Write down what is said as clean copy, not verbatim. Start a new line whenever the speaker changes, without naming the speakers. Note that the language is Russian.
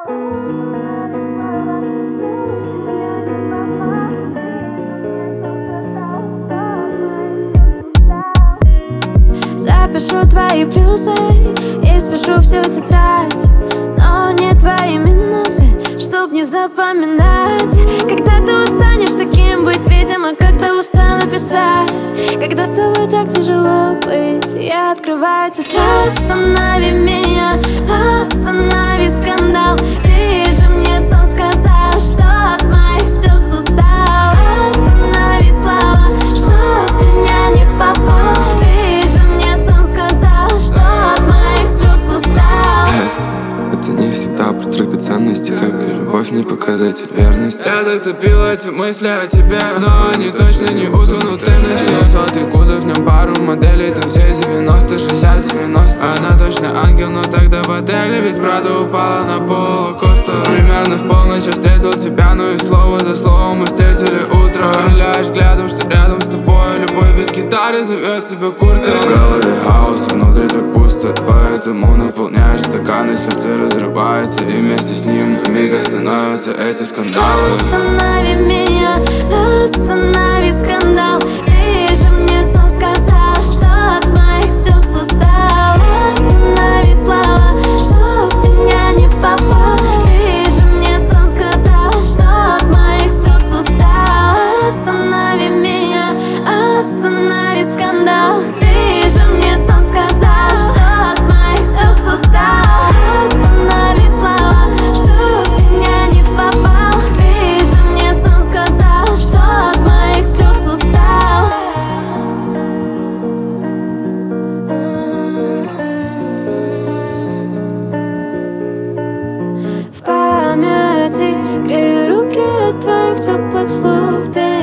Запишу твои плюсы и спешу всю тетрадь, но не твои минусы, чтоб не запоминать. Когда ты устанешь таким быть, видимо, как-то устану писать. Когда с тобой так тяжело быть, я открываю тетрадь. Останови меня, останови скандал. Ты же мне сам сказал, что от моих слез устал. Останови слова, чтоб меня не попал. Ты же мне сам сказал, что от моих слез устал.
Это не всегда про драгоценности, как и любовь не показатель верности.
Я так топил эти мысли о тебе, но они точно не утонут в Теннесси. 200-й кузов, в нем пару моделей, там все 90, 60, 90. Она точно ангел, но тогда в отеле, ведь правда упала на пол Коста. Примерно в полночь я встретил тебя, но и слово за словом мы встретили утро. Стреляешь взглядом, что рядом с тобой любовь без гитары зовет себя Куртом. В голове хаос, внутри так пусто, поэтому наполняешь стаканы, сердце разрывается, и вместе с ним вмиг становятся эти скандалы.
Останови меня, останови скандал. Ты же мне сам сказал, что от моих слез устал. Останови слова, чтоб меня не попал. Ты же мне сам сказал, что от моих слез устал. Останови меня, останови скандал. Ты же мне сам сказал, что от моих слез устал. Останови слова, чтоб меня не попал. Ты же мне сам сказал, что от моих слез устал. В памяти грею руки от твоих теплых слов.